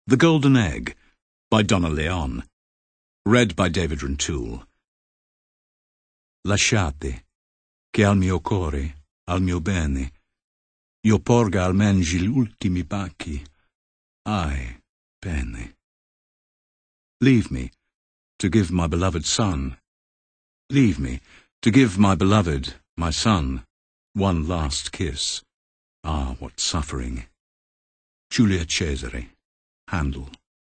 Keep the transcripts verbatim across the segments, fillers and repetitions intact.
The Golden Egg by Donna Leon. Read by David Rintoul. Lasciate che al mio core, al mio bene, io porga almen gli ultimi baci. Ai, bene. Leave me to give my beloved son. Leave me to give my beloved, my son, one last kiss. Ah, what suffering. Giulia Cesare. Handel.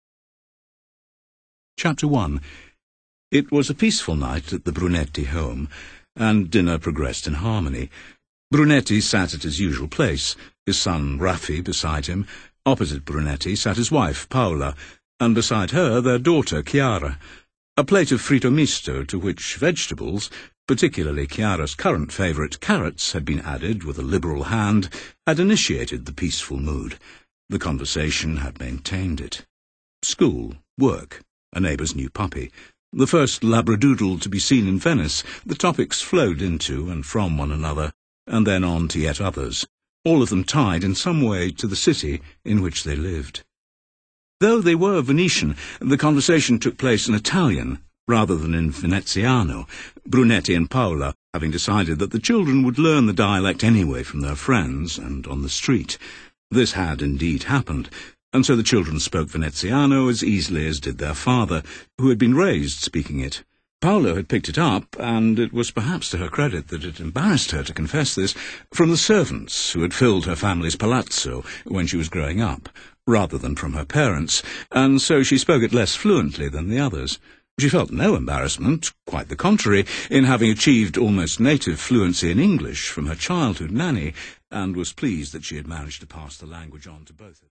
Chapter one. It was a peaceful night at the Brunetti home, and dinner progressed in harmony. Brunetti sat at his usual place, his son Raffi beside him. Opposite Brunetti sat his wife, Paola, and beside her their daughter, Chiara. A plate of fritto misto, to which vegetables, particularly Chiara's current favourite, carrots, had been added with a liberal hand, had initiated the peaceful mood. The conversation had maintained it. School, work, a neighbour's new puppy, the first labradoodle to be seen in Venice, the topics flowed into and from one another, and then on to yet others, all of them tied in some way to the city in which they lived. Though they were Venetian, the conversation took place in Italian rather than in Veneziano, Brunetti and Paola having decided that the children would learn the dialect anyway from their friends and on the street. This had indeed happened, and so the children spoke Veneziano as easily as did their father, who had been raised speaking it. Paola had picked it up, and it was perhaps to her credit that it embarrassed her to confess this, from the servants who had filled her family's palazzo when she was growing up, rather than from her parents, and so she spoke it less fluently than the others. She felt no embarrassment, quite the contrary, in having achieved almost native fluency in English from her childhood nanny, and was pleased that she had managed to pass the language on to both of them.